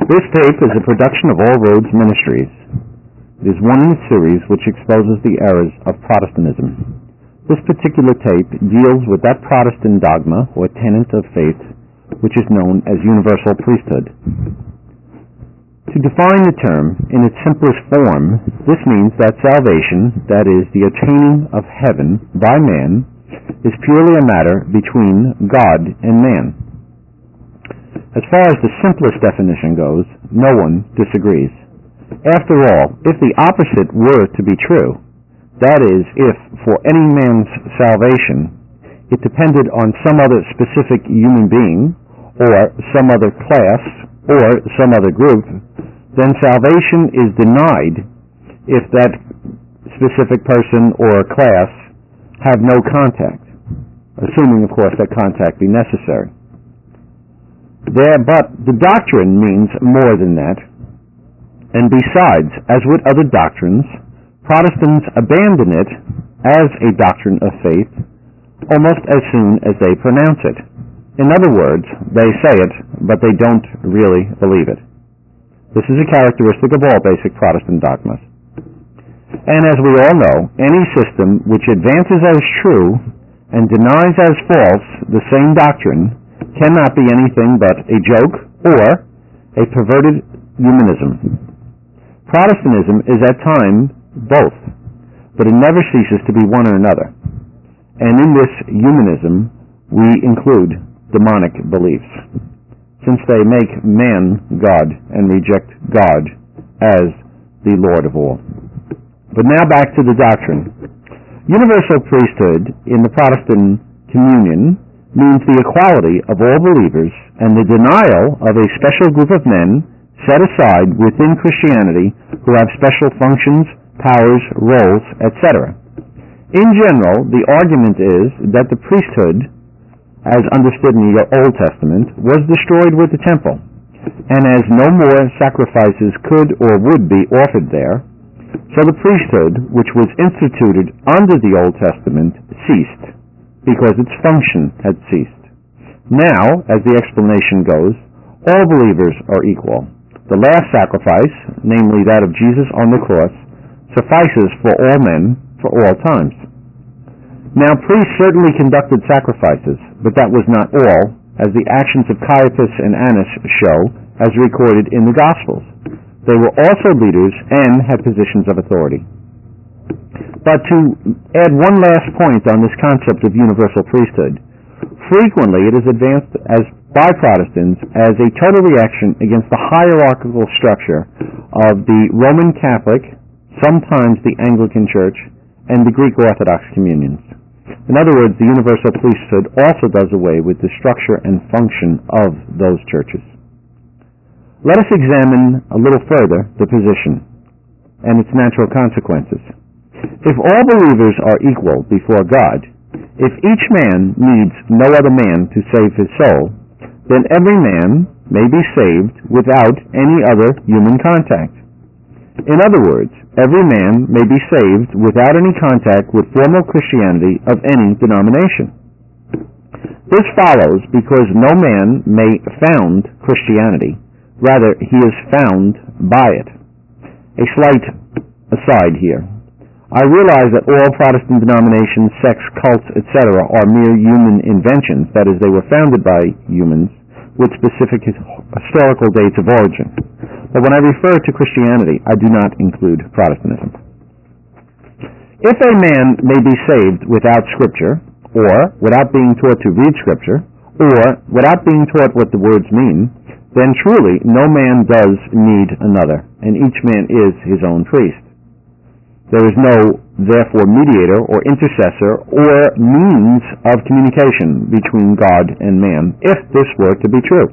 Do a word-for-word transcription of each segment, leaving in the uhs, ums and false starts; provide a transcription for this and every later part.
This tape is a production of All Roads Ministries. It is one in a series which exposes the errors of Protestantism. This particular tape deals with that Protestant dogma or tenet of faith which is known as universal priesthood. To define the term in its simplest form, this means that salvation, that is, the attaining of heaven by man, is purely a matter between God and man. As far as the simplest definition goes, no one disagrees. After all, if the opposite were to be true, that is, if for any man's salvation it depended on some other specific human being, or some other class, or some other group, then salvation is denied if that specific person or class have no contact, assuming, of course, that contact be necessary. There, but the doctrine means more than that, and besides, as with other doctrines, Protestants abandon it as a doctrine of faith almost as soon as they pronounce it. In other words, they say it, but they don't really believe it. This is a characteristic of all basic Protestant dogmas. And as we all know, any system which advances as true and denies as false the same doctrine cannot be anything but a joke or a perverted humanism. Protestantism is at times both, but it never ceases to be one or another. And in this humanism, we include demonic beliefs, since they make man God and reject God as the Lord of all. But now back to the doctrine. Universal priesthood in the Protestant communion means the equality of all believers and the denial of a special group of men set aside within Christianity who have special functions, powers, roles, et cetera. In general, the argument is that the priesthood, as understood in the Old Testament, was destroyed with the temple, and as no more sacrifices could or would be offered there, so the priesthood, which was instituted under the Old Testament, ceased, because its function had ceased. Now, as the explanation goes, all believers are equal. The last sacrifice, namely that of Jesus on the cross, suffices for all men for all times. Now, priests certainly conducted sacrifices, but that was not all, as the actions of Caiaphas and Annas show, as recorded in the Gospels. They were also leaders and had positions of authority. But to add one last point on this concept of universal priesthood, frequently it is advanced as by Protestants as a total reaction against the hierarchical structure of the Roman Catholic, sometimes the Anglican Church, and the Greek Orthodox communions. In other words, the universal priesthood also does away with the structure and function of those churches. Let us examine a little further the position and its natural consequences. If all believers are equal before God, if each man needs no other man to save his soul, then every man may be saved without any other human contact. In other words, every man may be saved without any contact with formal Christianity of any denomination. This follows because no man may found Christianity, rather he is found by it. A slight aside here. I realize that all Protestant denominations, sects, cults, et cetera are mere human inventions, that is, they were founded by humans with specific historical dates of origin. But when I refer to Christianity, I do not include Protestantism. If a man may be saved without Scripture, or without being taught to read Scripture, or without being taught what the words mean, then truly no man does need another, and each man is his own priest. There is no, therefore, mediator or intercessor or means of communication between God and man, if this were to be true.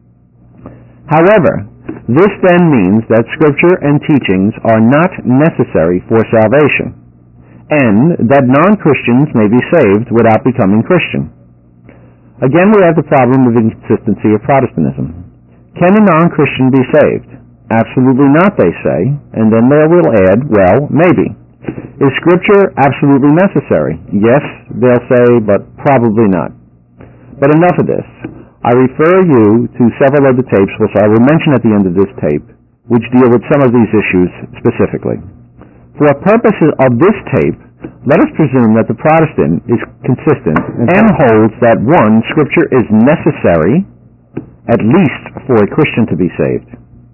However, this then means that Scripture and teachings are not necessary for salvation, and that non-Christians may be saved without becoming Christian. Again, we have the problem of inconsistency of Protestantism. Can a non-Christian be saved? Absolutely not, they say, and then they will add, well, maybe. Is Scripture absolutely necessary? Yes, they'll say, but probably not. But enough of this. I refer you to several other tapes, which I will mention at the end of this tape, which deal with some of these issues specifically. For purposes of this tape, let us presume that the Protestant is consistent and holds that, one, Scripture is necessary, at least for a Christian to be saved.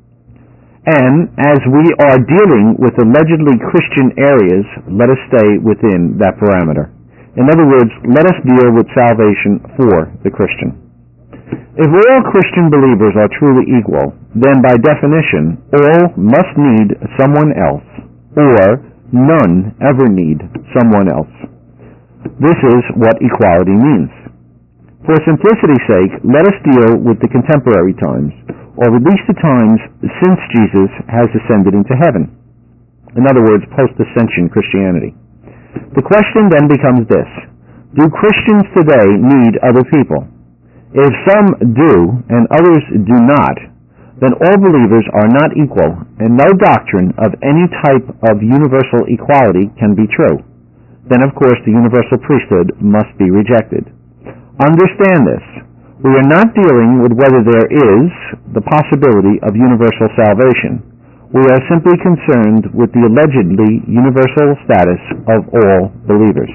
And as we are dealing with allegedly Christian areas, let us stay within that parameter. In other words, let us deal with salvation for the Christian. If all Christian believers are truly equal, then by definition, all must need someone else, or none ever need someone else. This is what equality means. For simplicity's sake, let us deal with the contemporary times, or at least the times since Jesus has ascended into heaven. In other words, post-ascension Christianity. The question then becomes this: do Christians today need other people? If some do and others do not, then all believers are not equal, and no doctrine of any type of universal equality can be true. Then, of course, the universal priesthood must be rejected. Understand this. We are not dealing with whether there is the possibility of universal salvation. We are simply concerned with the allegedly universal status of all believers.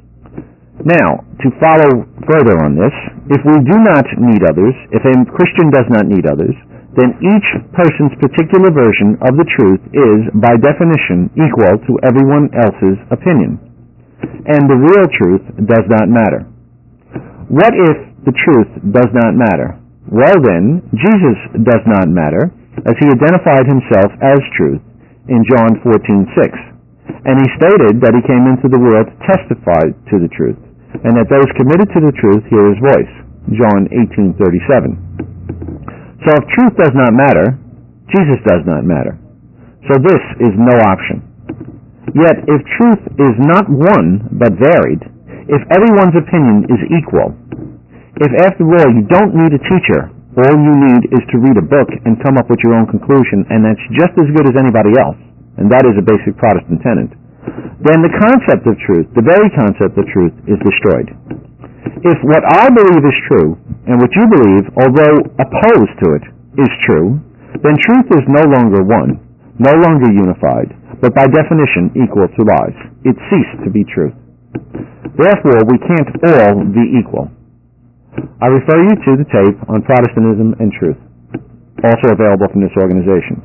Now, to follow further on this, if we do not need others, if a Christian does not need others, then each person's particular version of the truth is, by definition, equal to everyone else's opinion. And the real truth does not matter. What if the truth does not matter? Well then, Jesus does not matter, as he identified himself as truth in John fourteen six. And he stated that he came into the world to testify to the truth, and that those committed to the truth hear his voice, John eighteen thirty-seven. So if truth does not matter, Jesus does not matter. So this is no option. Yet if truth is not one, but varied, if everyone's opinion is equal, if after all you don't need a teacher, all you need is to read a book and come up with your own conclusion, and that's just as good as anybody else, and that is a basic Protestant tenet, then the concept of truth, the very concept of truth, is destroyed. If what I believe is true, and what you believe, although opposed to it, is true, then truth is no longer one, no longer unified, but by definition equal to lies. It ceased to be truth. Therefore, we can't all be equal. I refer you to the tape on Protestantism and Truth, also available from this organization.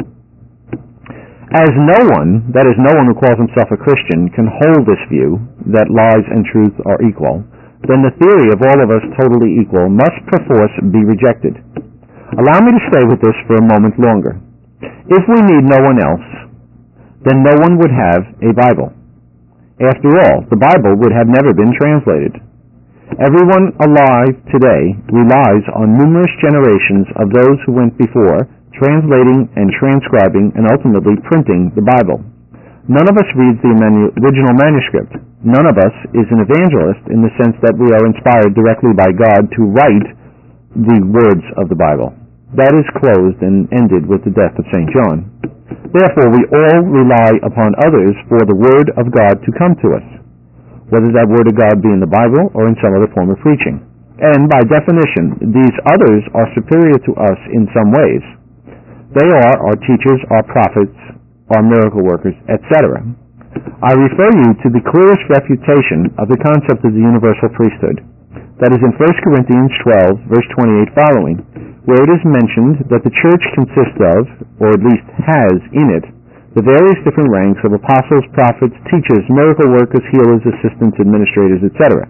As no one, that is no one who calls himself a Christian, can hold this view that lies and truth are equal, then the theory of all of us totally equal must perforce be rejected. Allow me to stay with this for a moment longer. If we need no one else, then no one would have a Bible. After all, the Bible would have never been translated. Everyone alive today relies on numerous generations of those who went before, translating and transcribing and ultimately printing the Bible. None of us reads the manu- original manuscript. None of us is an evangelist in the sense that we are inspired directly by God to write the words of the Bible. That is closed and ended with the death of Saint John. Therefore, we all rely upon others for the Word of God to come to us, whether that Word of God be in the Bible or in some other form of preaching. And by definition, these others are superior to us in some ways. They are our teachers, our prophets, our miracle workers, et cetera. I refer you to the clearest refutation of the concept of the universal priesthood. That is in First Corinthians twelve, verse twenty-eight following, where it is mentioned that the church consists of, or at least has in it, the various different ranks of apostles, prophets, teachers, miracle workers, healers, assistants, administrators, et cetera.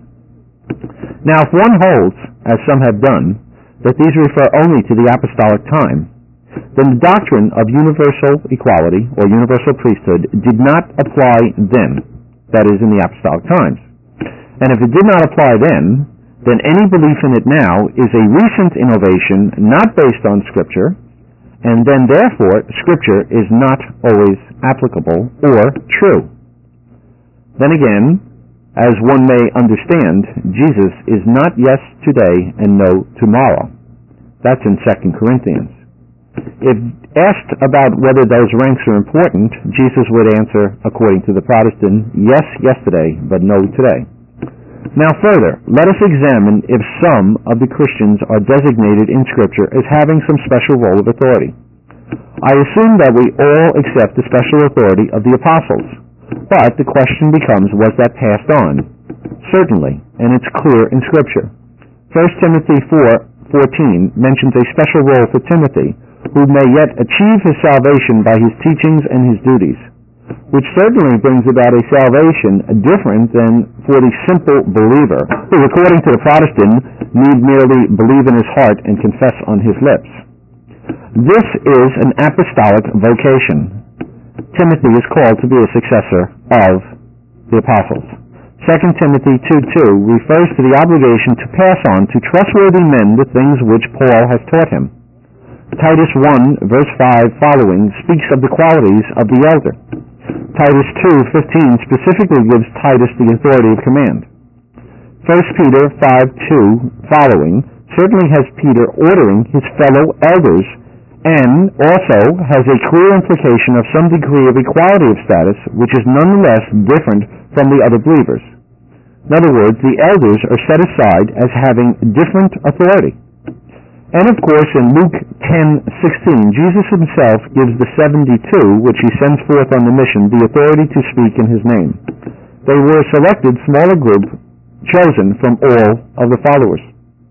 Now, if one holds, as some have done, that these refer only to the apostolic time, then the doctrine of universal equality, or universal priesthood, did not apply then, that is, in the apostolic times. And if it did not apply then, then any belief in it now is a recent innovation not based on Scripture, and then therefore Scripture is not always applicable or true. Then again, as one may understand, Jesus is not yes today and no tomorrow. That's in Second Corinthians. If asked about whether those ranks are important, Jesus would answer, according to the Protestant, yes yesterday, but no today. Now further, let us examine if some of the Christians are designated in Scripture as having some special role of authority. I assume that we all accept the special authority of the apostles, but the question becomes, was that passed on? Certainly, and it's clear in Scripture. First Timothy four fourteen mentions a special role for Timothy, who may yet achieve his salvation by his teachings and his duties, which certainly brings about a salvation different than for the simple believer, who, according to the Protestant, need merely believe in his heart and confess on his lips. This is an apostolic vocation. Timothy is called to be a successor of the apostles. Second Timothy two two refers to the obligation to pass on to trustworthy men the things which Paul has taught him. Titus one, verse five following, speaks of the qualities of the elder. Titus two fifteen specifically gives Titus the authority of command. First Peter five two following certainly has Peter ordering his fellow elders, and also has a clear implication of some degree of equality of status, which is nonetheless different from the other believers. In other words, the elders are set aside as having different authority. And of course, in Luke ten sixteen, Jesus himself gives the seventy-two, which he sends forth on the mission, the authority to speak in his name. They were a selected, smaller group, chosen from all of the followers.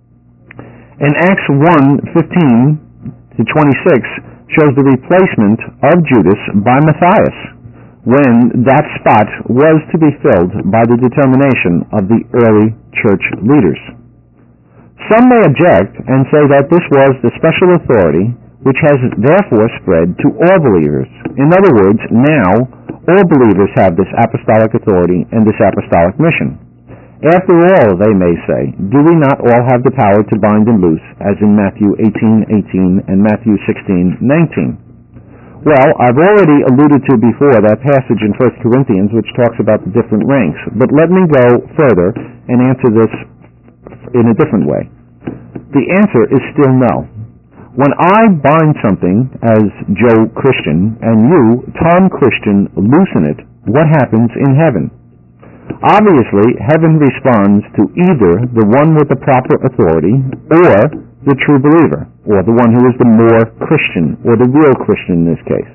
In Acts one fifteen to twenty-six shows the replacement of Judas by Matthias, when that spot was to be filled by the determination of the early church leaders. Some may object and say that this was the special authority which has therefore spread to all believers. In other words, now all believers have this apostolic authority and this apostolic mission. After all, they may say, do we not all have the power to bind and loose, as in Matthew eighteen eighteen and Matthew sixteen nineteen? Well, I've already alluded to before that passage in First Corinthians which talks about the different ranks, but let me go further and answer this in a different way. The answer is still no. When I bind something as Joe Christian and you, Tom Christian, loosen it, what happens in heaven? Obviously, heaven responds to either the one with the proper authority or the true believer, or the one who is the more Christian, or the real Christian in this case.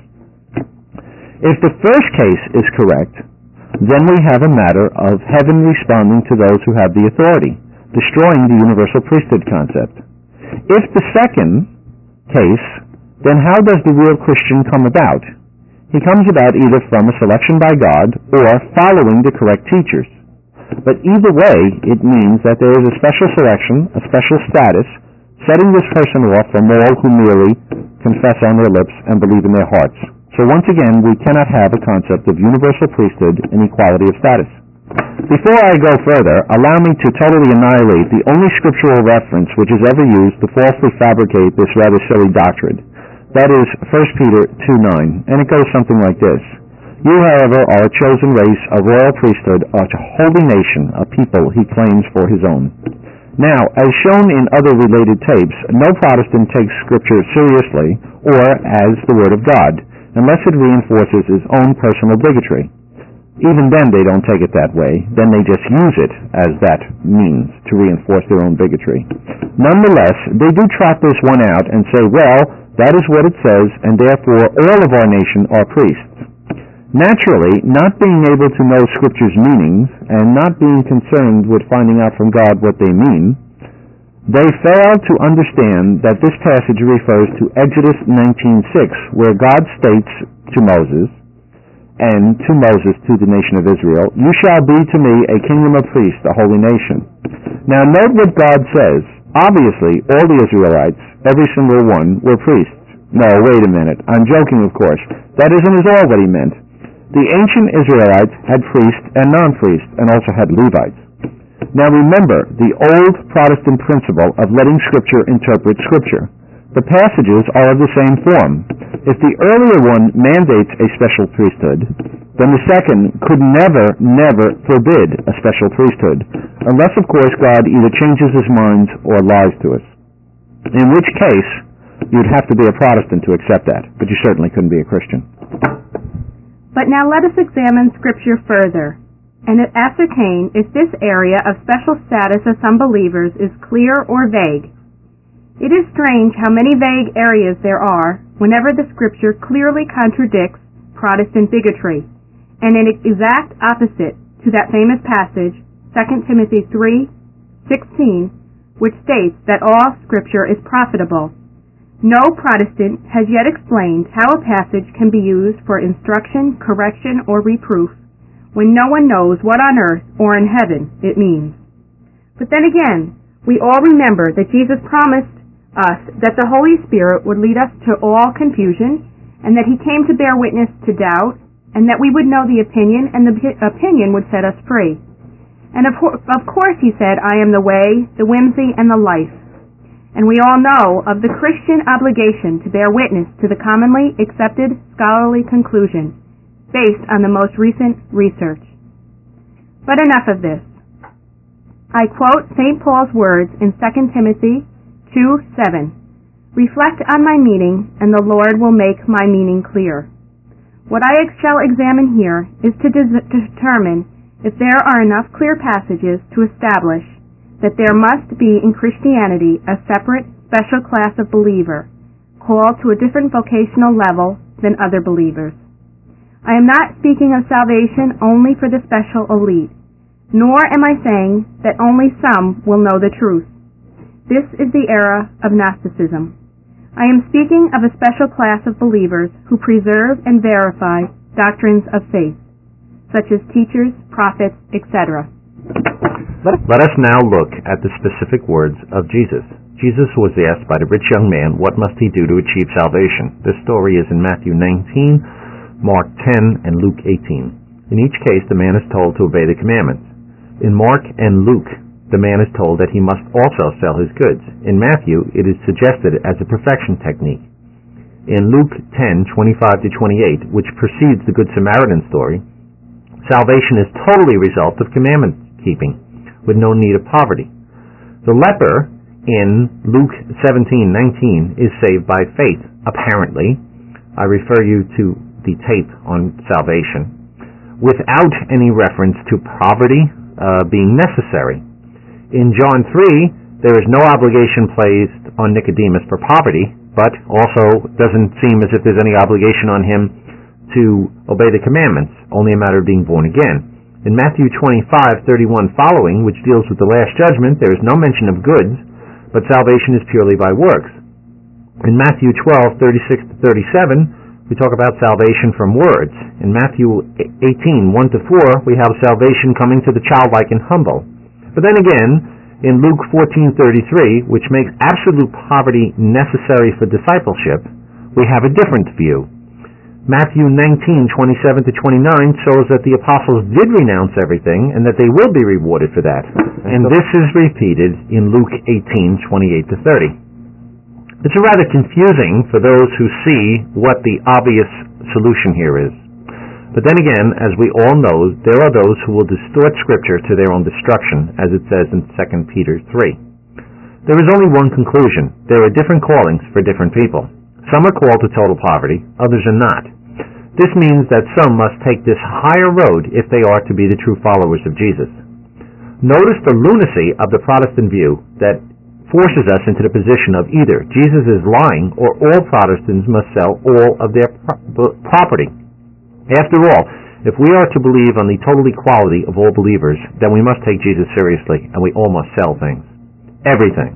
If the first case is correct, then we have a matter of heaven responding to those who have the authority, destroying the universal priesthood concept. If the second case, then how does the real Christian come about? He comes about either from a selection by God or following the correct teachers. But either way, it means that there is a special selection, a special status, setting this person off from all who merely confess on their lips and believe in their hearts. So once again, we cannot have a concept of universal priesthood and equality of status. Before I go further, allow me to totally annihilate the only scriptural reference which is ever used to falsely fabricate this rather silly doctrine. That is First Peter two nine, and it goes something like this. You, however, are a chosen race, a royal priesthood, a holy nation, a people he claims for his own. Now, as shown in other related tapes, no Protestant takes Scripture seriously or as the Word of God, unless it reinforces his own personal bigotry. Even then they don't take it that way. Then they just use it as that means to reinforce their own bigotry. Nonetheless, they do trot this one out and say, well, that is what it says, and therefore all of our nation are priests. Naturally, not being able to know Scripture's meanings and not being concerned with finding out from God what they mean, they fail to understand that this passage refers to Exodus nineteen six, where God states to Moses, and to Moses to the nation of Israel, you shall be to me a kingdom of priests, a holy nation. Now note what God says. Obviously, all the Israelites, every single one, were priests. No, wait a minute. I'm joking, of course. That isn't at all what he meant. The ancient Israelites had priests and non-priests, and also had Levites. Now remember the old Protestant principle of letting Scripture interpret Scripture. The passages are of the same form. If the earlier one mandates a special priesthood, then the second could never, never forbid a special priesthood, unless, of course, God either changes his mind or lies to us. In which case, you'd have to be a Protestant to accept that, but you certainly couldn't be a Christian. But now let us examine Scripture further. and ascertain if this area of special status of some believers is clear or vague. It is strange how many vague areas there are whenever the Scripture clearly contradicts Protestant bigotry, and an exact opposite to that famous passage, Second Timothy three sixteen, which states that all Scripture is profitable. No Protestant has yet explained how a passage can be used for instruction, correction, or reproof, when no one knows what on earth or in heaven it means. But then again, we all remember that Jesus promised us that the Holy Spirit would lead us to all confusion, and that He came to bear witness to doubt, and that we would know the opinion, and the opinion would set us free. And of, of course He said, I am the way, the whimsy, and the life. And we all know of the Christian obligation to bear witness to the commonly accepted scholarly conclusion, based on the most recent research. But enough of this. I quote Saint Paul's words in Second Timothy two seven. Reflect on my meaning, and the Lord will make my meaning clear. What I shall examine here is to, de- to determine if there are enough clear passages to establish that there must be in Christianity a separate, special class of believer, called to a different vocational level than other believers. I am not speaking of salvation only for the special elite, nor am I saying that only some will know the truth. This is the era of Gnosticism. I am speaking of a special class of believers who preserve and verify doctrines of faith, such as teachers, prophets, et cetera. Let us now look at the specific words of Jesus. Jesus was asked by the rich young man, what must he do to achieve salvation? This story is in Matthew nineteen, Mark ten, and Luke eighteen. In each case, the man is told to obey the commandments. In Mark and Luke, the man is told that he must also sell his goods. In Matthew, it is suggested as a perfection technique. In Luke ten, twenty-five to twenty-eight, which precedes the Good Samaritan story, salvation is totally a result of commandment keeping, with no need of poverty. The leper in Luke seventeen nineteen is saved by faith, apparently. I refer you to the tape on salvation, without any reference to poverty uh, being necessary. In John three, there is no obligation placed on Nicodemus for poverty, but also doesn't seem as if there's any obligation on him to obey the commandments, only a matter of being born again. In Matthew twenty-five thirty-one following, which deals with the Last Judgment, there is no mention of goods, but salvation is purely by works. In Matthew twelve thirty-six to thirty-seven, we talk about salvation from words. In Matthew eighteen one to four, we have salvation coming to the childlike and humble. But then again, in Luke fourteen thirty-three, which makes absolute poverty necessary for discipleship, we have a different view. Matthew nineteen twenty-seven to twenty-nine shows that the apostles did renounce everything and that they will be rewarded for that. And this is repeated in Luke eighteen twenty-eight to thirty. It's rather confusing for those who see what the obvious solution here is. But then again, as we all know, there are those who will distort Scripture to their own destruction, as it says in Second Peter three. There is only one conclusion. There are different callings for different people. Some are called to total poverty, others are not. This means that some must take this higher road if they are to be the true followers of Jesus. Notice the lunacy of the Protestant view that forces us into the position of either Jesus is lying or all Protestants must sell all of their pro- property. After all, if we are to believe on the total equality of all believers, then we must take Jesus seriously, and we all must sell things. Everything.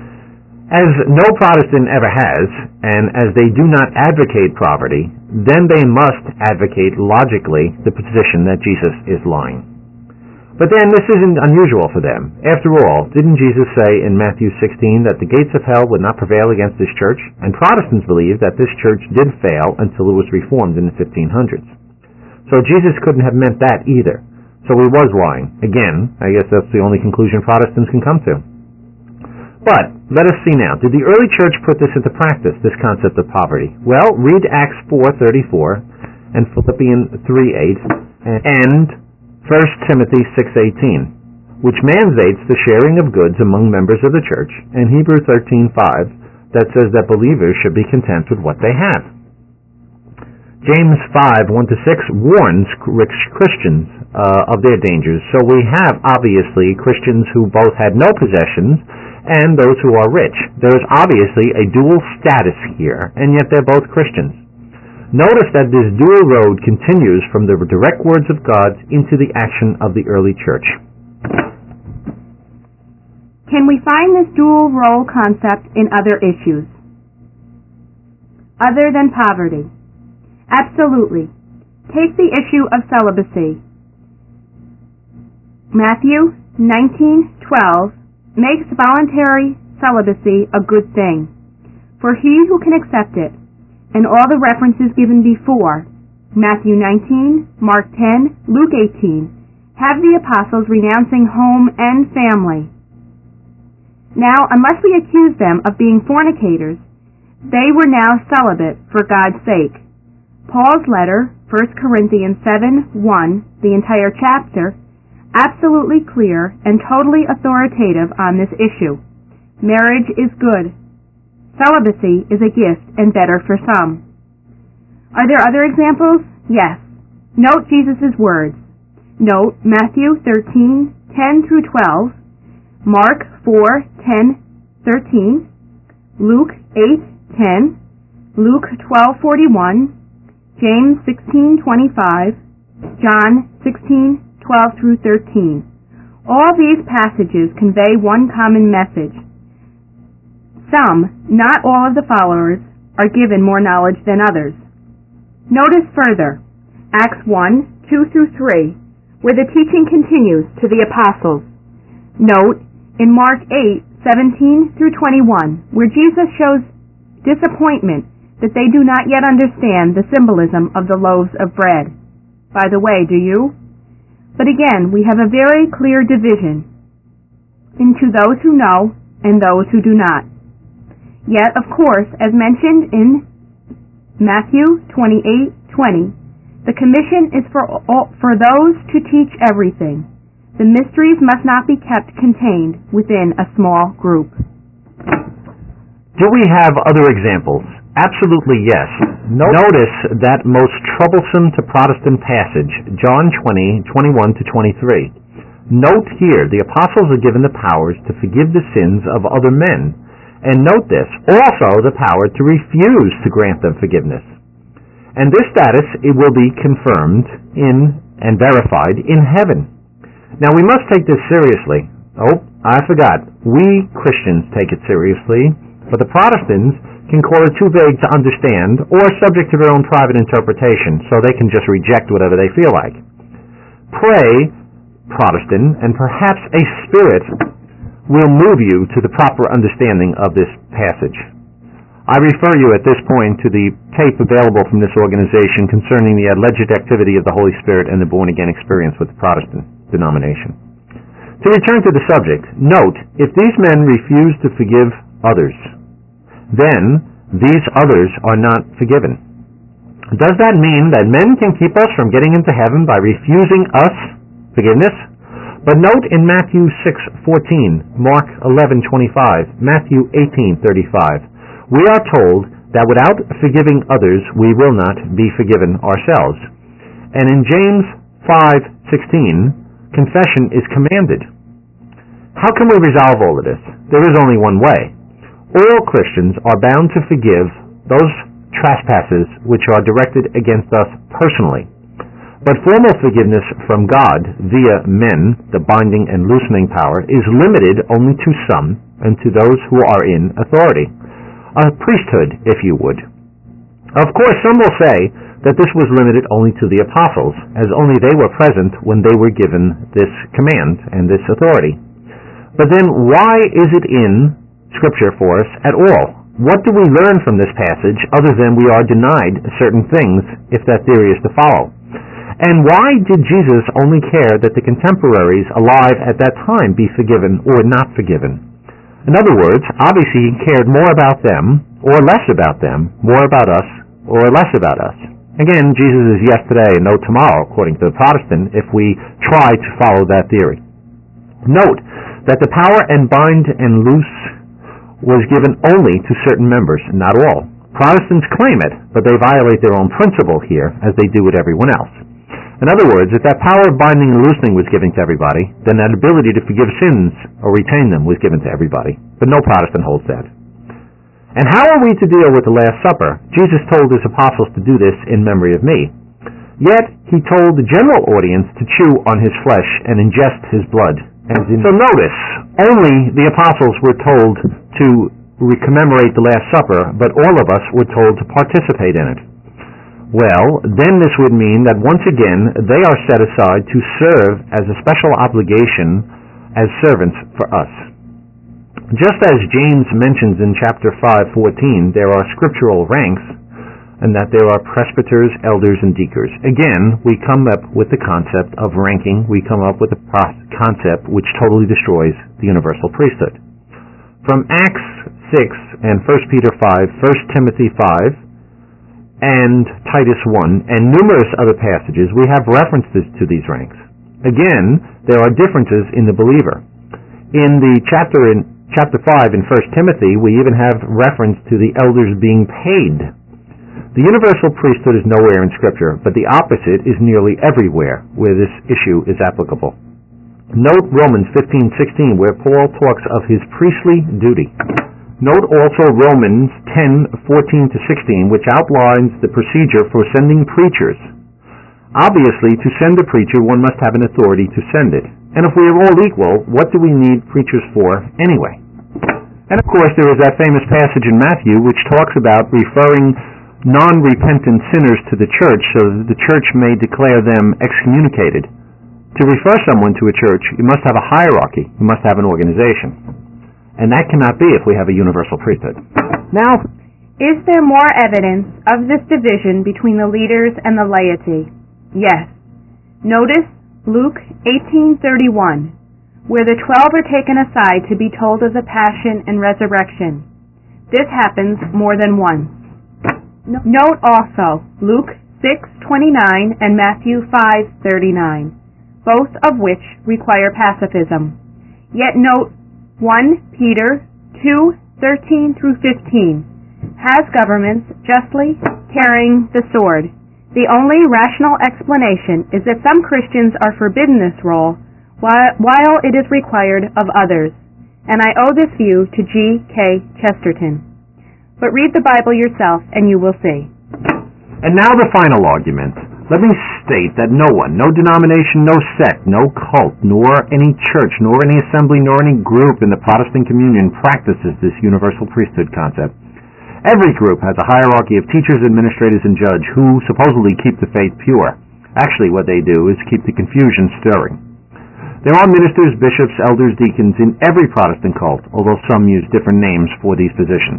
As no Protestant ever has, and as they do not advocate poverty, then they must advocate logically the position that Jesus is lying. But then this isn't unusual for them. After all, didn't Jesus say in Matthew sixteen that the gates of hell would not prevail against this church? And Protestants believe that this church did fail until it was reformed in the fifteen hundreds. So Jesus couldn't have meant that either. So he was lying. Again, I guess that's the only conclusion Protestants can come to. But let us see now. Did the early church put this into practice, this concept of poverty? Well, read Acts four thirty-four and Philippians three eight and First Timothy six eighteen, which mandates the sharing of goods among members of the church, and Hebrews thirteen five, that says that believers should be content with what they have. James five, one to six warns rich Christians uh, of their dangers. So we have, obviously, Christians who both had no possessions and those who are rich. There is obviously a dual status here, and yet they're both Christians. Notice that this dual road continues from the direct words of God into the action of the early church. Can we find this dual role concept in other issues other than poverty? Absolutely. Take the issue of celibacy. Matthew nineteen twelve makes voluntary celibacy a good thing for he who can accept it, and all the references given before, Matthew nineteen, Mark ten, Luke eighteen, have the apostles renouncing home and family. Now, unless we accuse them of being fornicators, they were now celibate for God's sake. Paul's letter, First Corinthians seven one, the entire chapter, absolutely clear and totally authoritative on this issue. Marriage is good. Celibacy is a gift and better for some. Are there other examples? Yes. Note Jesus' words. Note Matthew thirteen, ten through twelve, Mark four, ten, thirteen, Luke eight, ten, Luke twelve, forty-one, James sixteen, twenty-five, John sixteen, twelve through thirteen. All these passages convey one common message. Some, not all of the followers, are given more knowledge than others. Notice further, Acts one, two through three, where the teaching continues to the apostles. Note, in Mark eight, seventeen through twenty-one, where Jesus shows disappointment that they do not yet understand the symbolism of the loaves of bread. By the way, do you? But again, we have a very clear division into those who know and those who do not. Yet, of course, as mentioned in Matthew twenty-eight, twenty, the commission is for all, for those to teach everything. The mysteries must not be kept contained within a small group. Do we have other examples? Absolutely yes. Notice that most troublesome to Protestant passage, John twenty, twenty-one to twenty-three. Note here, the apostles are given the powers to forgive the sins of other men. And note this, also the power to refuse to grant them forgiveness. And this status, it will be confirmed in and verified in heaven. Now we must take this seriously. Oh, I forgot. We Christians take it seriously, but the Protestants can call it too vague to understand or subject to their own private interpretation, so they can just reject whatever they feel like. Pray, Protestant, and perhaps a spirit will move you to the proper understanding of this passage. I refer you at this point to the tape available from this organization concerning the alleged activity of the Holy Spirit and the born-again experience with the Protestant denomination. To return to the subject, note, if these men refuse to forgive others, then these others are not forgiven. Does that mean that men can keep us from getting into heaven by refusing us forgiveness? But note in Matthew six fourteen, Mark eleven twenty-five, Matthew eighteen thirty-five, we are told that without forgiving others, we will not be forgiven ourselves. And in James five sixteen, confession is commanded. How can we resolve all of this? There is only one way. All Christians are bound to forgive those trespasses which are directed against us personally. But formal forgiveness from God via men, the binding and loosening power, is limited only to some and to those who are in authority. A priesthood, if you would. Of course, some will say that this was limited only to the apostles, as only they were present when they were given this command and this authority. But then why is it in Scripture for us at all? What do we learn from this passage other than we are denied certain things if that theory is to follow? And why did Jesus only care that the contemporaries alive at that time be forgiven or not forgiven? In other words, obviously he cared more about them or less about them, more about us or less about us. Again, Jesus is yesterday and no tomorrow, according to the Protestant, if we try to follow that theory. Note that the power and bind and loose was given only to certain members, not all. Protestants claim it, but they violate their own principle here, as they do with everyone else. In other words, if that power of binding and loosening was given to everybody, then that ability to forgive sins or retain them was given to everybody. But no Protestant holds that. And how are we to deal with the Last Supper? Jesus told his apostles to do this in memory of me. Yet, he told the general audience to chew on his flesh and ingest his blood. In... So notice, only the apostles were told to commemorate the Last Supper, but all of us were told to participate in it. Well, then this would mean that once again, they are set aside to serve as a special obligation as servants for us. Just as James mentions in chapter five fourteen, there are scriptural ranks, and that there are presbyters, elders, and deacons. Again, we come up with the concept of ranking. We come up with a concept which totally destroys the universal priesthood. From Acts six and First Peter five, First Timothy five, and Titus one, and numerous other passages, we have references to these ranks. Again, there are differences in the believer. In the chapter in chapter five in First Timothy, we even have reference to the elders being paid. The universal priesthood is nowhere in Scripture, but the opposite is nearly everywhere where this issue is applicable. Note Romans fifteen sixteen, where Paul talks of his priestly duty. Note also Romans ten fourteen to sixteen, which outlines the procedure for sending preachers. Obviously, to send a preacher, one must have an authority to send it. And if we are all equal, what do we need preachers for anyway? And of course, there is that famous passage in Matthew which talks about referring non-repentant sinners to the church so that the church may declare them excommunicated. To refer someone to a church, you must have a hierarchy. You must have an organization. And that cannot be if we have a universal priesthood. Now, is there more evidence of this division between the leaders and the laity? Yes. Notice Luke eighteen thirty-one, where the twelve are taken aside to be told of the passion and resurrection. This happens more than once. Note also Luke six twenty-nine and Matthew five thirty-nine, both of which require pacifism. Yet note First Peter two thirteen through fifteen has governments justly carrying the sword. The only rational explanation is that some Christians are forbidden this role while, while it is required of others, and I owe this view to G K Chesterton. But read the Bible yourself and you will see. And now the final argument. Let me state that no one, no denomination, no sect, no cult, nor any church, nor any assembly, nor any group in the Protestant communion practices this universal priesthood concept. Every group has a hierarchy of teachers, administrators, and judge who supposedly keep the faith pure. Actually, what they do is keep the confusion stirring. There are ministers, bishops, elders, deacons in every Protestant cult, although some use different names for these positions.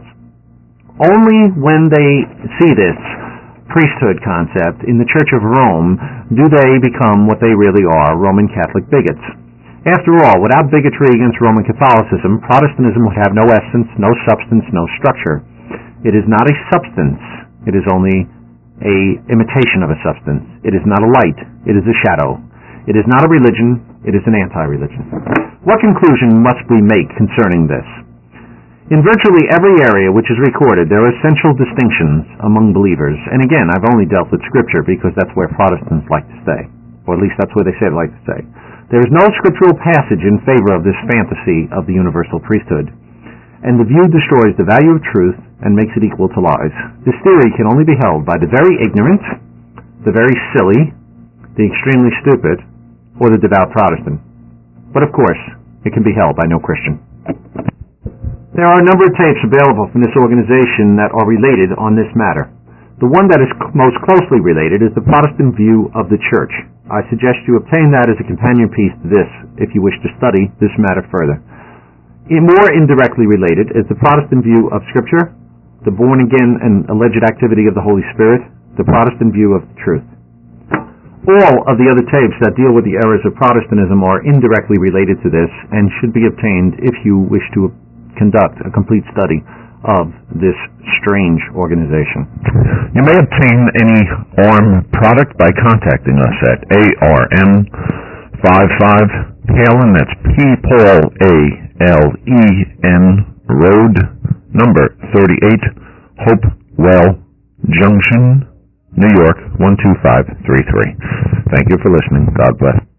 Only when they see this priesthood concept in the Church of Rome do they become what they really are, Roman Catholic bigots. After all, without bigotry against Roman Catholicism, Protestantism would have no essence, no substance, no structure. It is not a substance. It is only a imitation of a substance. It is not a light. It is a shadow. It is not a religion. It is an anti-religion. What conclusion must we make concerning this? In virtually every area which is recorded, there are essential distinctions among believers. And again, I've only dealt with Scripture because that's where Protestants like to stay. Or at least that's where they say they like to stay. There is no scriptural passage in favor of this fantasy of the universal priesthood. And the view destroys the value of truth and makes it equal to lies. This theory can only be held by the very ignorant, the very silly, the extremely stupid, or the devout Protestant. But of course, it can be held by no Christian. There are a number of tapes available from this organization that are related on this matter. The one that is most closely related is the Protestant view of the Church. I suggest you obtain that as a companion piece to this if you wish to study this matter further. More indirectly related is the Protestant view of Scripture, the born-again and alleged activity of the Holy Spirit, the Protestant view of the truth. All of the other tapes that deal with the errors of Protestantism are indirectly related to this and should be obtained if you wish to conduct a complete study of this strange organization. You may obtain any A R M product by contacting us at A R M fifty-five Palin, that's P Paul A L E N Road, number thirty-eight, Hope, Well Junction, New York, one two five three three. Thank you for listening. God bless.